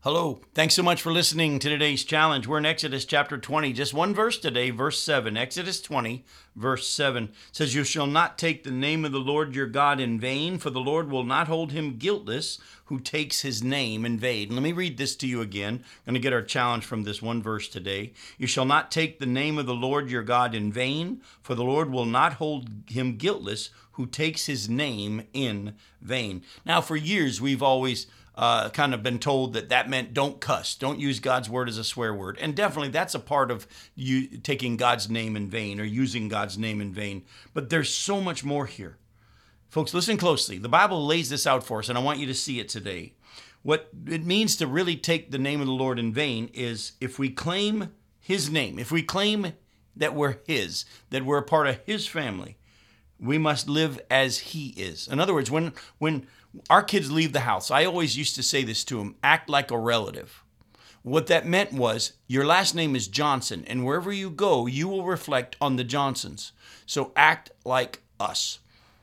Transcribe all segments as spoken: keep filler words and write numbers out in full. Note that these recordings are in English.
Hello. Thanks so much for listening to today's challenge. We're in Exodus chapter twenty. Just one verse today, verse seven. Exodus twenty, verse seven it says, "You shall not take the name of the Lord your God in vain, for the Lord will not hold him guiltless who takes his name in vain." Let me read this to you again. I'm going to get our challenge from this one verse today. "You shall not take the name of the Lord your God in vain, for the Lord will not hold him guiltless who takes his name in vain." Now, for years, we've always Uh, kind of been told that that meant don't cuss, don't use God's word as a swear word. And definitely that's a part of you taking God's name in vain or using God's name in vain. But there's so much more here. Folks, listen closely. The Bible lays this out for us, and I want you to see it today. What it means to really take the name of the Lord in vain is if we claim his name, if we claim that we're his, that we're a part of his family, we must live as he is. In other words, when when our kids leave the house, I always used to say this to them: act like a relative. What that meant was your last name is Johnson, and wherever you go, you will reflect on the Johnsons. So act like us.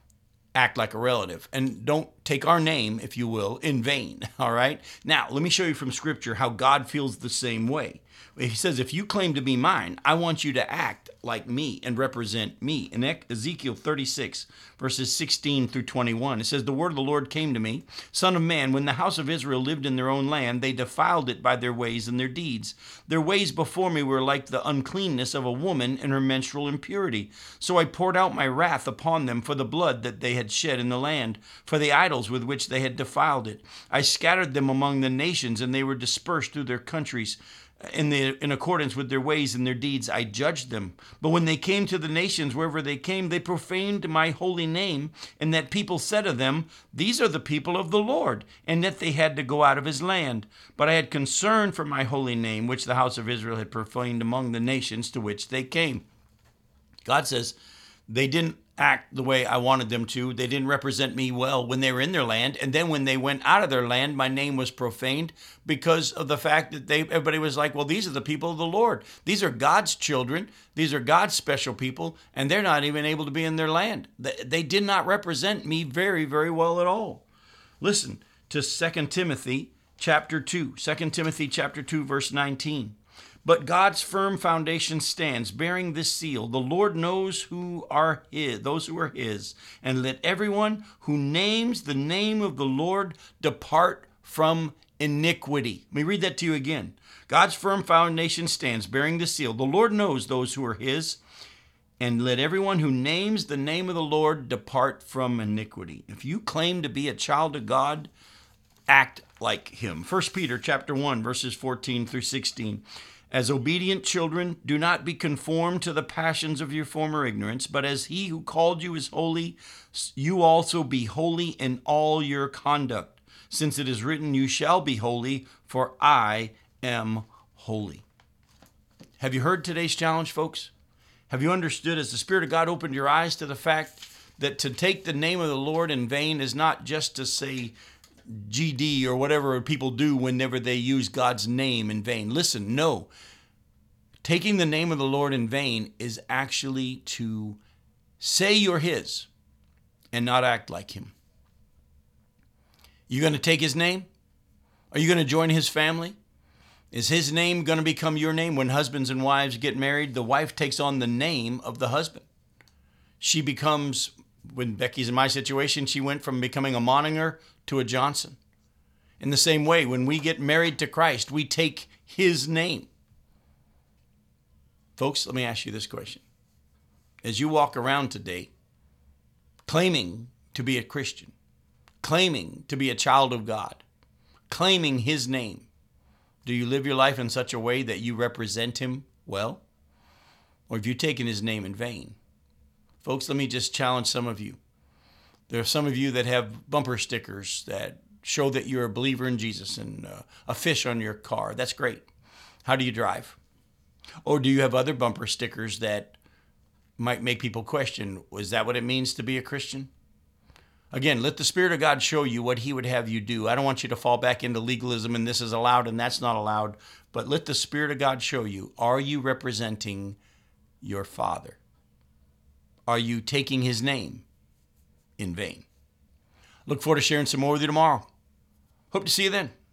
Act like a relative, and don't take our name, if you will, in vain. All right. Now, let me show you from Scripture how God feels the same way. He says, if you claim to be mine, I want you to act like me and represent me. In Ezekiel thirty-six, verses sixteen through twenty-one, it says, "The word of the Lord came to me, Son of man, when the house of Israel lived in their own land, they defiled it by their ways and their deeds. Their ways before me were like the uncleanness of a woman in her menstrual impurity. So I poured out my wrath upon them for the blood that they had shed in the land, for the idols with which they had defiled it. I scattered them among the nations, and they were dispersed through their countries. In, the, in accordance with their ways and their deeds, I judged them. But when they came to the nations, wherever they came, they profaned my holy name, and that people said of them, 'These are the people of the Lord,' and that they had to go out of his land. But I had concern for my holy name, which the house of Israel had profaned among the nations to which they came." God says they didn't act the way I wanted them to. They didn't represent me well when they were in their land. And then when they went out of their land, my name was profaned because of the fact that they everybody was like, well, these are the people of the Lord. These are God's children. These are God's special people, and they're not even able to be in their land. They, they did not represent me very, very well at all. Listen to Second Timothy chapter two. Second Timothy chapter two, verse nineteen. "But God's firm foundation stands, bearing this seal: the Lord knows who are his, those who are his, and let everyone who names the name of the Lord depart from iniquity." Let me read that to you again. "God's firm foundation stands, bearing the seal: the Lord knows those who are his, and let everyone who names the name of the Lord depart from iniquity." If you claim to be a child of God, act like him. First Peter chapter one, verses fourteen through sixteen. "As obedient children, do not be conformed to the passions of your former ignorance, but as he who called you is holy, you also be holy in all your conduct. Since it is written, 'You shall be holy, for I am holy.'" Have you heard today's challenge, folks? Have you understood, as the Spirit of God opened your eyes to the fact that to take the name of the Lord in vain is not just to say G D or whatever people do whenever they use God's name in vain? Listen, no. Taking the name of the Lord in vain is actually to say you're his and not act like him. You going to take his name? Are you going to join his family? Is his name going to become your name? When husbands and wives get married, the wife takes on the name of the husband. She becomes, when Becky's in my situation, she went from becoming a Moninger to a Johnson. In the same way, when we get married to Christ, we take his name. Folks, let me ask you this question. As you walk around today, claiming to be a Christian, claiming to be a child of God, claiming his name, do you live your life in such a way that you represent him well? Or have you taken his name in vain? Folks, let me just challenge some of you. There are some of you that have bumper stickers that show that you're a believer in Jesus and uh, a fish on your car. That's great. How do you drive? Or do you have other bumper stickers that might make people question, is that what it means to be a Christian? Again, let the Spirit of God show you what he would have you do. I don't want you to fall back into legalism and this is allowed and that's not allowed. But let the Spirit of God show you, are you representing your Father? Are you taking his name in vain? Look forward to sharing some more with you tomorrow. Hope to see you then.